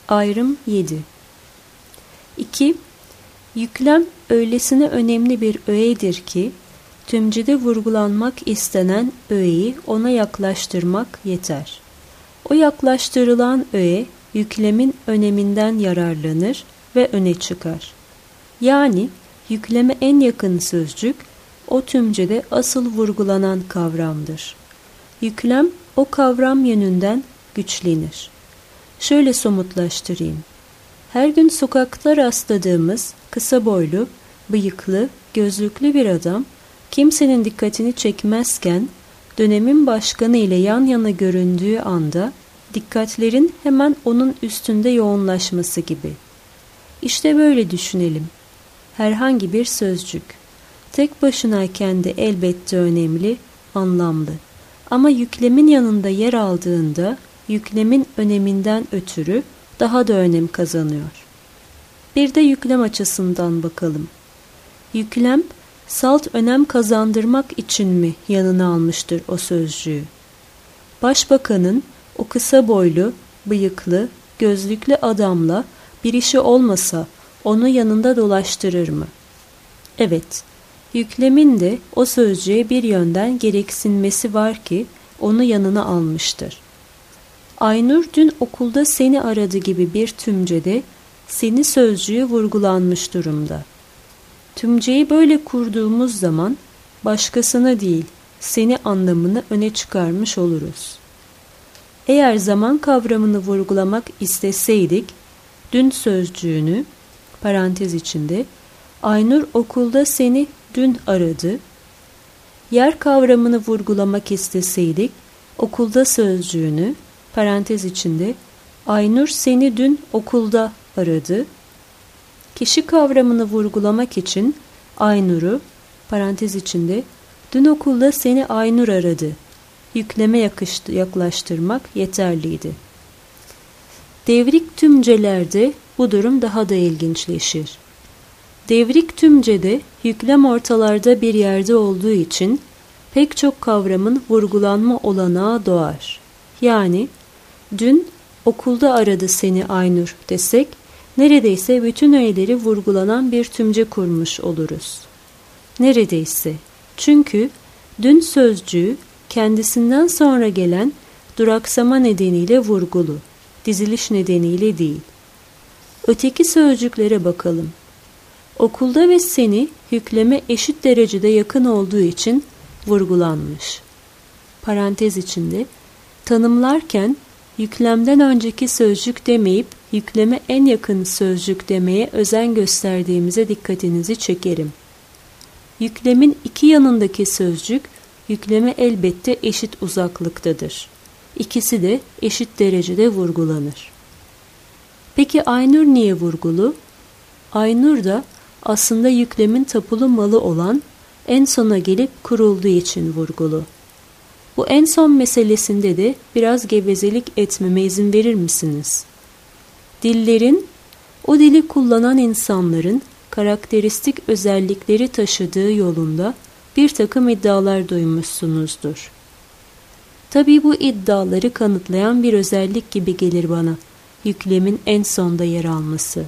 Ayrım 7. 2. Yüklem öylesine önemli bir öğedir ki, tümcede vurgulanmak istenen öğeyi ona yaklaştırmak yeter. O yaklaştırılan öğe, yüklemin öneminden yararlanır ve öne çıkar. Yani, yükleme en yakın sözcük, o tümcede asıl vurgulanan kavramdır. Yüklem, o kavram yönünden güçlenir. Şöyle somutlaştırayım. Her gün sokakta rastladığımız kısa boylu, bıyıklı, gözlüklü bir adam, kimsenin dikkatini çekmezken, dönemin başkanı ile yan yana göründüğü anda, dikkatlerin hemen onun üstünde yoğunlaşması gibi. İşte böyle düşünelim. Herhangi bir sözcük. Tek başınayken de elbette önemli, anlamlı. Ama yüklemin yanında yer aldığında, yüklemin öneminden ötürü daha da önem kazanıyor. Bir de yüklem açısından bakalım. Yüklem, salt önem kazandırmak için mi yanına almıştır o sözcüğü? Başbakanın o kısa boylu, bıyıklı, gözlüklü adamla bir işi olmasa onu yanında dolaştırır mı? Evet, yüklemin de o sözcüğe bir yönden gereksinmesi var ki onu yanına almıştır. Aynur dün okulda seni aradı gibi bir tümcede seni sözcüğü vurgulanmış durumda. Tümceyi böyle kurduğumuz zaman başkasına değil seni anlamını öne çıkarmış oluruz. Eğer zaman kavramını vurgulamak isteseydik, dün sözcüğünü, parantez içinde, Aynur okulda seni dün aradı. Yer kavramını vurgulamak isteseydik, okulda sözcüğünü, parantez içinde, Aynur seni dün okulda aradı. Kişi kavramını vurgulamak için Aynur'u, parantez içinde, dün okulda seni Aynur aradı. Yükleme yaklaştırmak yeterliydi. Devrik tümcelerde bu durum daha da ilginçleşir. Devrik tümcede yüklem ortalarda bir yerde olduğu için pek çok kavramın vurgulanma olanağı doğar. Yani dün okulda aradı seni Aynur desek neredeyse bütün öğeleri vurgulanan bir tümce kurmuş oluruz. Neredeyse. Çünkü dün sözcüğü kendisinden sonra gelen duraksama nedeniyle vurgulu, diziliş nedeniyle değil. Öteki sözcüklere bakalım. Okulda ve seni yükleme eşit derecede yakın olduğu için vurgulanmış. Parantez içinde tanımlarken yüklemden önceki sözcük demeyip yükleme en yakın sözcük demeye özen gösterdiğimize dikkatinizi çekerim. Yüklemin iki yanındaki sözcük yükleme elbette eşit uzaklıktadır. İkisi de eşit derecede vurgulanır. Peki Aynur niye vurgulu? Aynur da aslında yüklemin tapulu malı olan en sona gelip kurulduğu için vurgulu. Bu en son meselesinde de biraz gevezelik etmeme izin verir misiniz? Dillerin, o dili kullanan insanların karakteristik özellikleri taşıdığı yolunda bir takım iddialar duymuşsunuzdur. Tabii bu iddiaları kanıtlayan bir özellik gibi gelir bana, yüklemin en sonda yer alması.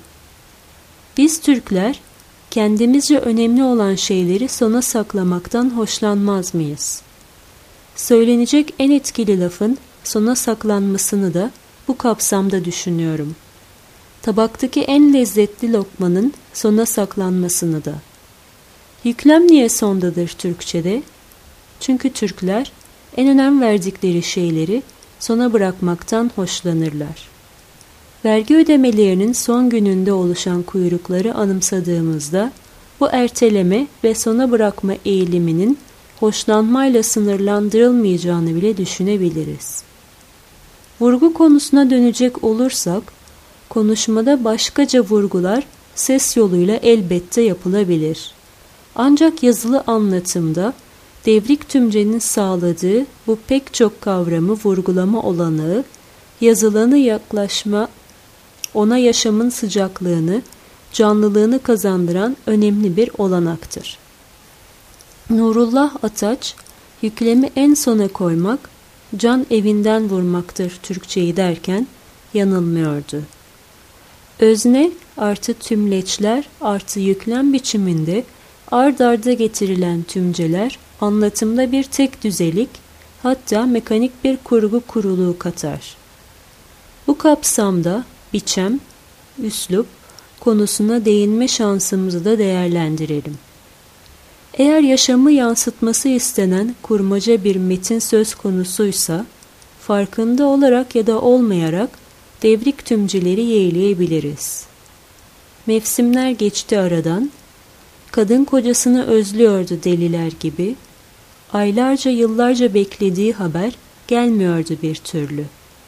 Biz Türkler, kendimizce önemli olan şeyleri sona saklamaktan hoşlanmaz mıyız? Söylenecek en etkili lafın sona saklanmasını da bu kapsamda düşünüyorum. Tabaktaki en lezzetli lokmanın sona saklanmasını da. Yüklem niye sondadır Türkçe'de? Çünkü Türkler en önem verdikleri şeyleri sona bırakmaktan hoşlanırlar. Vergi ödemelerinin son gününde oluşan kuyrukları anımsadığımızda bu erteleme ve sona bırakma eğiliminin hoşlanmayla sınırlandırılmayacağını bile düşünebiliriz. Vurgu konusuna dönecek olursak, konuşmada başkaca vurgular ses yoluyla elbette yapılabilir. Ancak yazılı anlatımda devrik tümcenin sağladığı bu pek çok kavramı vurgulama olanağı, yazılanı yaklaşma, ona yaşamın sıcaklığını, canlılığını kazandıran önemli bir olanaktır. Nurullah Ataç, yüklemi en sona koymak, can evinden vurmaktır Türkçeyi derken yanılmıyordu. Özne artı tümleçler artı yüklem biçiminde ard arda getirilen tümceler anlatımda bir tek düzelik, hatta mekanik bir kurgu kuruluğu katar. Bu kapsamda biçem, üslup konusuna değinme şansımızı da değerlendirelim. Eğer yaşamı yansıtması istenen kurmaca bir metin söz konusuysa, farkında olarak ya da olmayarak devrik tümceleri yeğleyebiliriz. Mevsimler geçti aradan, kadın kocasını özlüyordu deliler gibi, aylarca yıllarca beklediği haber gelmiyordu bir türlü.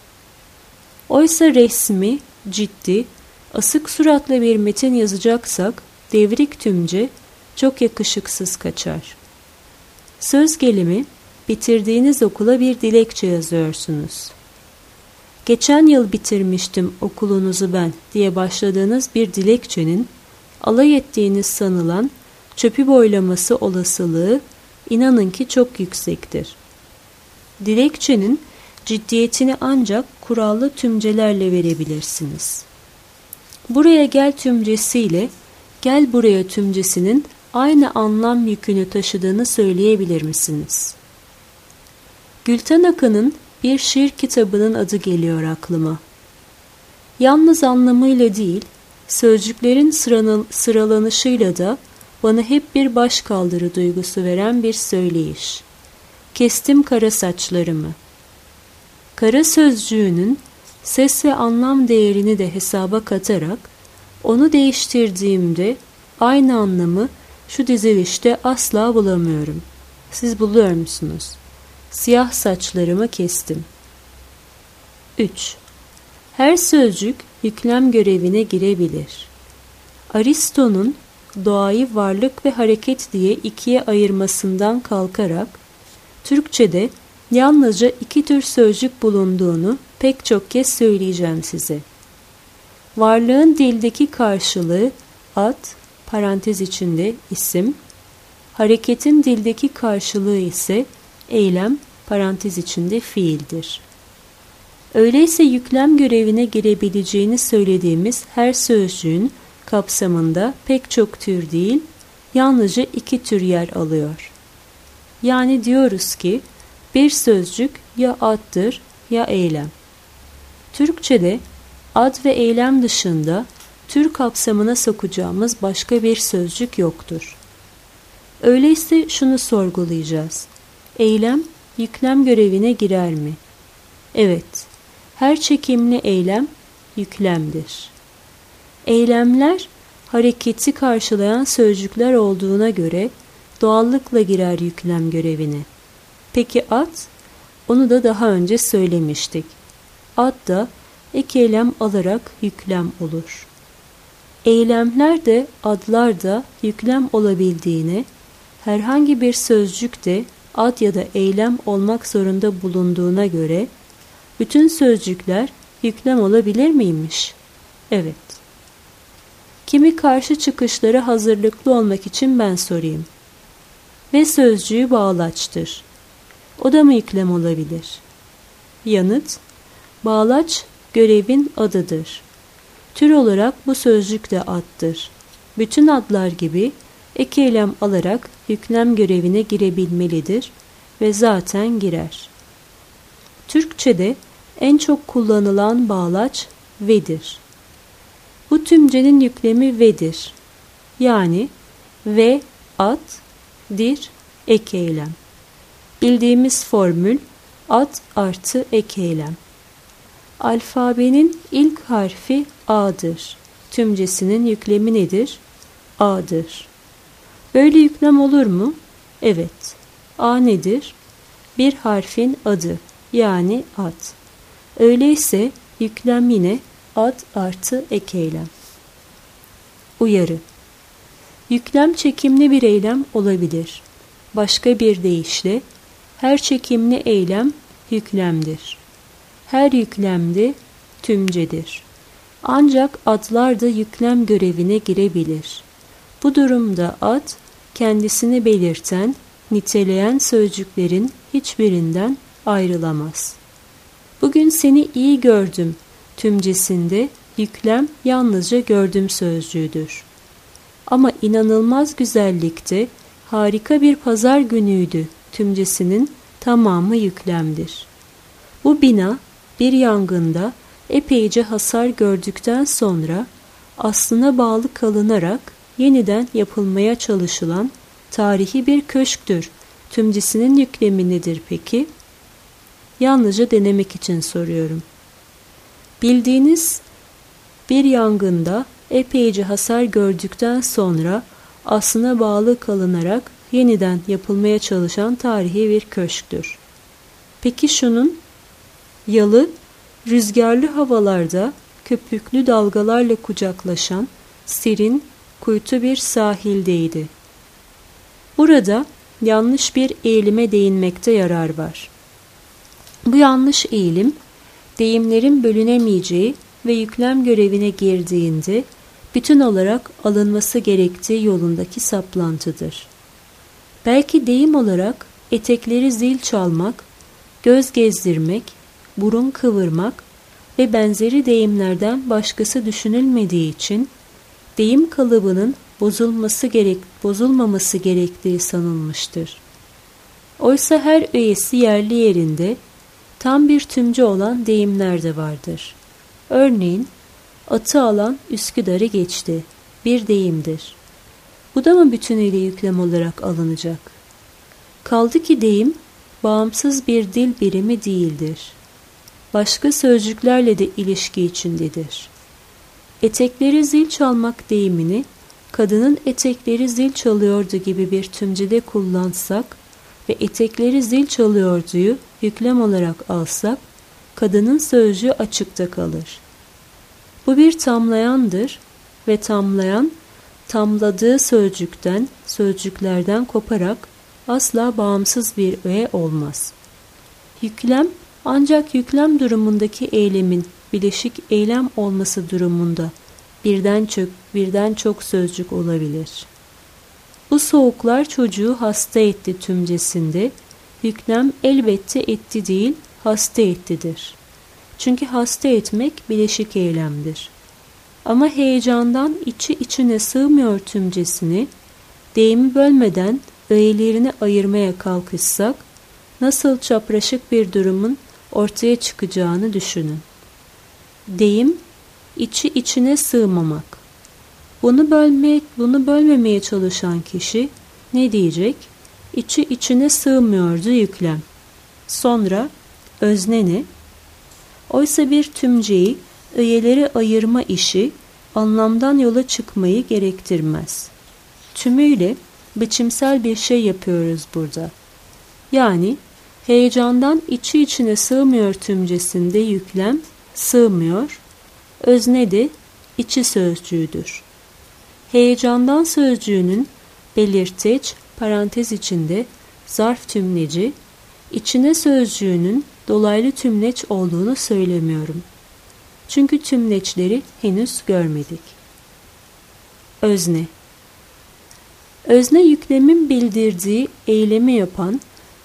Oysa resmi, ciddi, asık suratlı bir metin yazacaksak devrik tümce çok yakışıksız kaçar. Söz gelimi, bitirdiğiniz okula bir dilekçe yazıyorsunuz. Geçen yıl bitirmiştim okulunuzu ben diye başladığınız bir dilekçenin alay ettiğiniz sanılan çöpü boylaması olasılığı inanın ki çok yüksektir. Dilekçenin ciddiyetini ancak kurallı tümcelerle verebilirsiniz. Buraya gel tümcesiyle gel buraya tümcesinin aynı anlam yükünü taşıdığını söyleyebilir misiniz? Gülten Akın'ın bir şiir kitabının adı geliyor aklıma. Yalnız anlamıyla değil, sözcüklerin sıralanışıyla da bana hep bir başkaldırı duygusu veren bir söyleyiş. Kestim kara saçlarımı. Kara sözcüğünün ses ve anlam değerini de hesaba katarak onu değiştirdiğimde aynı anlamı şu dizilişte asla bulamıyorum. Siz buluyor musunuz? Siyah saçlarımı kestim. 3. Her sözcük yüklem görevine girebilir. Aristo'nun doğayı varlık ve hareket diye ikiye ayırmasından kalkarak Türkçe'de yalnızca iki tür sözcük bulunduğunu pek çok kez söyleyeceğim size. Varlığın dildeki karşılığı ad, parantez içinde isim, hareketin dildeki karşılığı ise eylem, parantez içinde fiildir. Öyleyse yüklem görevine girebileceğini söylediğimiz her sözcüğün kapsamında pek çok tür değil, yalnızca iki tür yer alıyor. Yani diyoruz ki bir sözcük ya addır ya eylem. Türkçe'de ad ve eylem dışında tür kapsamına sokacağımız başka bir sözcük yoktur. Öyleyse şunu sorgulayacağız. Eylem, yüklem görevine girer mi? Evet, her çekimli eylem yüklemdir. Eylemler, hareketi karşılayan sözcükler olduğuna göre doğallıkla girer yüklem görevine. Peki ad? Onu da daha önce söylemiştik. Ad da ek eylem alarak yüklem olur. Eylemler de adlar da yüklem olabildiğine, herhangi bir sözcük de ad ya da eylem olmak zorunda bulunduğuna göre, bütün sözcükler yüklem olabilir miymiş? Evet. Kimi karşı çıkışlara hazırlıklı olmak için ben sorayım. Ve sözcüğü bağlaçtır. O da mı yüklem olabilir? Yanıt, bağlaç görevin adıdır. Tür olarak bu sözcük de addır. Bütün adlar gibi ek eylem alarak yüklem görevine girebilmelidir ve zaten girer. Türkçe'de en çok kullanılan bağlaç ve'dir. Bu tümcenin yüklemi ve'dir. Yani ve ad, dir, ek eylem. Bildiğimiz formül ad artı ek eylem. Alfabenin ilk harfi A'dır. Tümcesinin yüklemi nedir? A'dır. Böyle yüklem olur mu? Evet. A nedir? Bir harfin adı, yani ad. Öyleyse yüklem yine ad artı ek eylem. Uyarı. Yüklem çekimli bir eylem olabilir. Başka bir deyişle, her çekimli eylem yüklemdir. Her yüklemde tümcedir. Ancak adlar da yüklem görevine girebilir. Bu durumda ad, kendisini belirten, niteleyen sözcüklerin hiçbirinden ayrılamaz. Bugün seni iyi gördüm tümcesinde Yüklem yalnızca gördüm sözcüğüdür. Ama inanılmaz güzellikte harika bir pazar günüydü tümcesinin tamamı yüklemdir. Bu bina bir yangında epeyce hasar gördükten sonra aslına bağlı kalınarak yeniden yapılmaya çalışılan tarihi bir köşktür. Tümcesinin yüklemi nedir peki? Yalnızca denemek için soruyorum. Bildiğiniz bir yangında epeyce hasar gördükten sonra aslına bağlı kalınarak yeniden yapılmaya çalışan tarihi bir köşktür. Peki şunun, yalı, rüzgarlı havalarda köpüklü dalgalarla kucaklaşan serin, kuytu bir sahildeydi. Burada yanlış bir eğilime değinmekte yarar var. Bu yanlış eğilim, deyimlerin bölünemeyeceği ve yüklem görevine girdiğinde bütün olarak alınması gerektiği yolundaki saplantıdır. Belki deyim olarak etekleri zil çalmak, göz gezdirmek, burun kıvırmak ve benzeri deyimlerden başkası düşünülmediği için deyim kalıbının bozulmaması gerektiği sanılmıştır. Oysa her öğesi yerli yerinde tam bir tümcü olan deyimler de vardır. Örneğin, atı alan Üsküdar'ı geçti bir deyimdir. Bu da mı bütünüyle yüklem olarak alınacak? Kaldı ki deyim, bağımsız bir dil birimi değildir. Başka sözcüklerle de ilişki içindedir. Etekleri zil çalmak deyimini, kadının etekleri zil çalıyordu gibi bir tümcede kullansak ve etekleri zil çalıyorduyu yüklem olarak alsak, kadının sözcüğü açıkta kalır. Bu bir tamlayandır ve tamlayan, tamladığı sözcüklerden koparak asla bağımsız bir öğe olmaz. Yüklem, ancak yüklem durumundaki eylemin bileşik eylem olması durumunda birden çok sözcük olabilir. Bu soğuklar çocuğu hasta etti tümcesinde, yüklem elbette etti değil, hasta ettidir. Çünkü hasta etmek bileşik eylemdir. Ama heyecandan içi içine sığmıyor tümcesini, deyimi bölmeden öğelerini ayırmaya kalkışsak, nasıl çapraşık bir durumun ortaya çıkacağını düşünün. Deyim, içi içine sığmamak. Bunu bölmemeye çalışan kişi ne diyecek? İçi içine sığmıyordu yüklem. Sonra özne ne? Oysa bir tümceyi öğeleri ayırma işi anlamdan yola çıkmayı gerektirmez. Tümüyle biçimsel bir şey yapıyoruz burada. Yani heyecandan içi içine sığmıyor tümcesinde yüklem sığmıyor, özne de içi sözcüğüdür. Heyecandan sözcüğünün belirteç parantez içinde zarf tümleci, içine sözcüğünün dolaylı tümleç olduğunu söylemiyorum. Çünkü tümleçleri henüz görmedik. Özne. Özne yüklemin bildirdiği eylemi yapan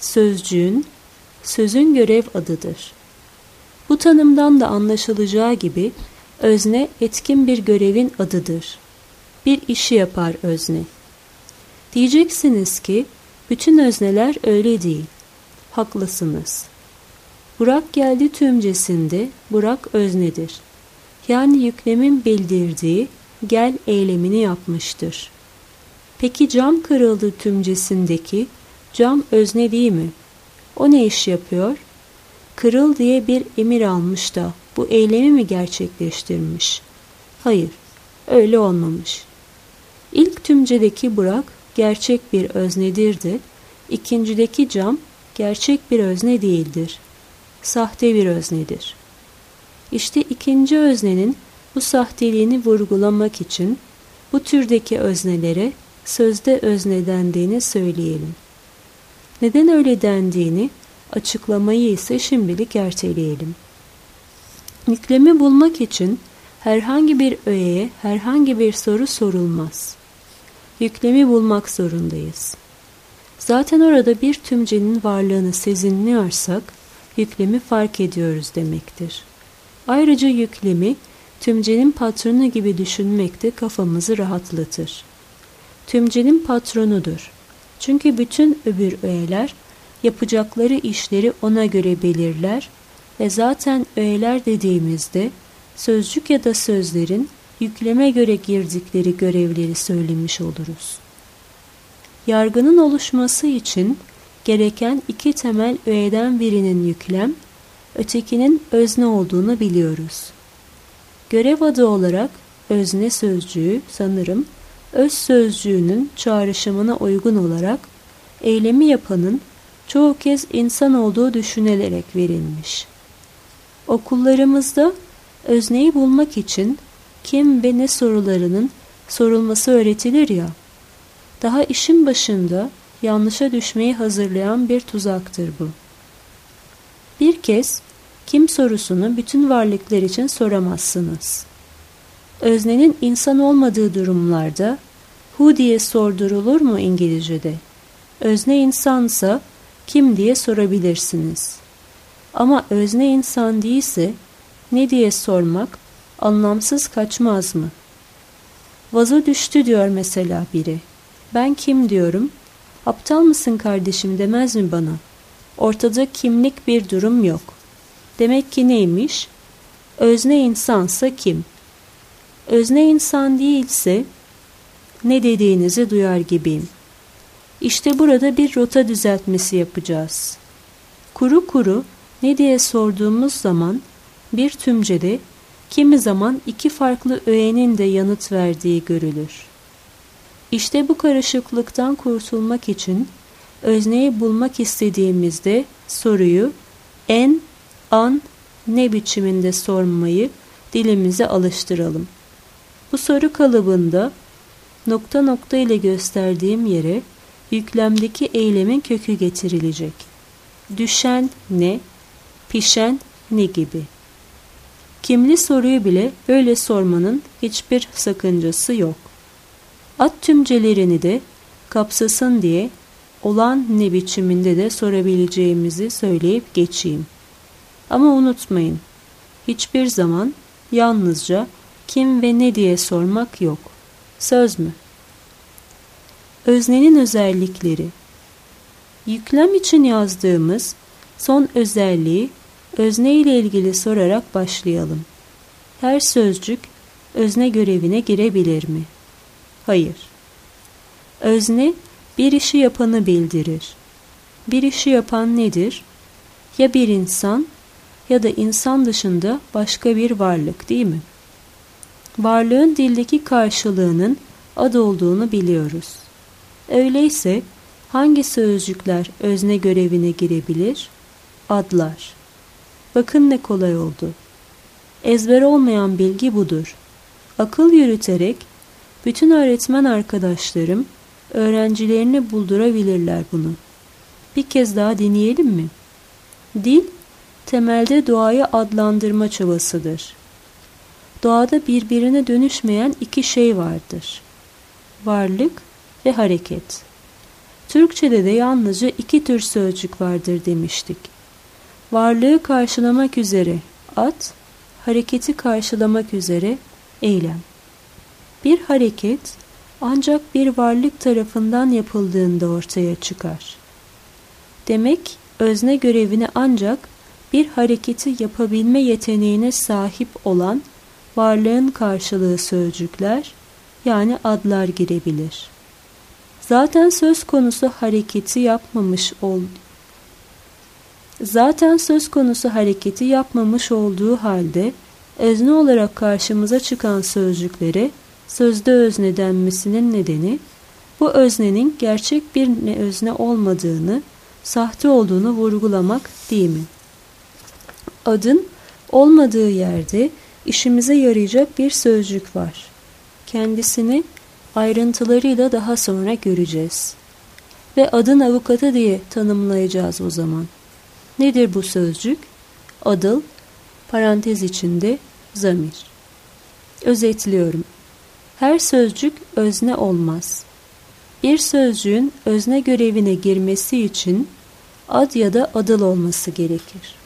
sözün görev adıdır. Bu tanımdan da anlaşılacağı gibi özne etkin bir görevin adıdır. Bir işi yapar özne. Diyeceksiniz ki bütün özneler öyle değil. Haklısınız. Burak geldi tümcesinde Burak öznedir. Yani yüklemin bildirdiği gel eylemini yapmıştır. Peki cam kırıldı tümcesindeki cam özne değil mi? O ne iş yapıyor? Kırıl diye bir emir almış da bu eylemi mi gerçekleştirmiş? Hayır, öyle olmamış. İlk tümcedeki Burak gerçek bir öznedir de, ikincideki cam gerçek bir özne değildir. Sahte bir öznedir. İşte ikinci öznenin bu sahteliğini vurgulamak için bu türdeki öznelere sözde özne dendiğini söyleyelim. Neden öyle dendiğini, açıklamayı ise şimdilik erteleyelim. Yüklemi bulmak için herhangi bir öğeye herhangi bir soru sorulmaz. Yüklemi bulmak zorundayız. Zaten orada bir tümcenin varlığını sezinliyorsak, yüklemi fark ediyoruz demektir. Ayrıca yüklemi tümcenin patronu gibi düşünmek de kafamızı rahatlatır. Tümcenin patronudur. Çünkü bütün öbür öğeler yapacakları işleri ona göre belirler ve zaten öğeler dediğimizde sözcük ya da sözlerin yükleme göre girdikleri görevleri söylemiş oluruz. Yargının oluşması için gereken iki temel öğeden birinin yüklem, ötekinin özne olduğunu biliyoruz. Görev adı olarak özne sözcüğü sanırım öz sözcüğünün çağrışımına uygun olarak eylemi yapanın çoğu kez insan olduğu düşünülerek verilmiş. Okullarımızda özneyi bulmak için kim ve ne sorularının sorulması öğretilir ya, daha işin başında yanlışa düşmeyi hazırlayan bir tuzaktır bu. Bir kez kim sorusunu bütün varlıklar için soramazsınız. Öznenin insan olmadığı durumlarda who diye sordurulur mu İngilizce'de? Özne insansa kim diye sorabilirsiniz. Ama özne insan değilse ne diye sormak anlamsız kaçmaz mı? Vazo düştü diyor mesela biri. Ben kim diyorum? Aptal mısın kardeşim demez mi bana? Ortada kimlik bir durum yok. Demek ki neymiş? Özne insansa kim? Özne insan değilse ne dediğinizi duyar gibiyim. İşte burada bir rota düzeltmesi yapacağız. Kuru kuru ne diye sorduğumuz zaman bir tümcede kimi zaman iki farklı öğenin de yanıt verdiği görülür. İşte bu karışıklıktan kurtulmak için özneyi bulmak istediğimizde soruyu en, an, ne biçiminde sormayı dilimize alıştıralım. Bu soru kalıbında nokta nokta ile gösterdiğim yere yüklemdeki eylemin kökü getirilecek. Düşen ne, pişen ne gibi. Kimli soruyu bile böyle sormanın hiçbir sakıncası yok. Ad tümcelerini de kapsasın diye olan ne biçiminde de sorabileceğimizi söyleyip geçeyim. Ama unutmayın, hiçbir zaman yalnızca kim ve ne diye sormak yok. Söz mü? Öznenin özellikleri. Yüklem için yazdığımız son özelliği özne ile ilgili sorarak başlayalım. Her sözcük özne görevine girebilir mi? Hayır. Özne bir işi yapanı bildirir. Bir işi yapan nedir? Ya bir insan ya da insan dışında başka bir varlık, değil mi? Varlığın dildeki karşılığının ad olduğunu biliyoruz. Öyleyse hangi sözcükler özne görevine girebilir? Adlar. Bakın ne kolay oldu. Ezber olmayan bilgi budur. Akıl yürüterek bütün öğretmen arkadaşlarım öğrencilerini buldurabilirler bunu. Bir kez daha deneyelim mi? Dil, temelde doğayı adlandırma çabasıdır. Doğada birbirine dönüşmeyen iki şey vardır. Varlık ve hareket. Türkçede de yalnızca iki tür sözcük vardır demiştik. Varlığı karşılamak üzere ad, hareketi karşılamak üzere eylem. Bir hareket ancak bir varlık tarafından yapıldığında ortaya çıkar. Demek özne görevini ancak bir hareketi yapabilme yeteneğine sahip olan varlığın karşılığı sözcükler, yani adlar girebilir. Zaten söz konusu hareketi yapmamış olduğu halde özne olarak karşımıza çıkan sözcüklere sözde özne denmesinin nedeni bu öznenin gerçek bir özne olmadığını, sahte olduğunu vurgulamak değil mi? Adın olmadığı yerde işimize yarayacak bir sözcük var. Kendisini ayrıntılarıyla daha sonra göreceğiz. Ve adın avukatı diye tanımlayacağız o zaman. Nedir bu sözcük? Adıl, parantez içinde zamir. Özetliyorum. Her sözcük özne olmaz. Bir sözcüğün özne görevine girmesi için ad ya da adıl olması gerekir.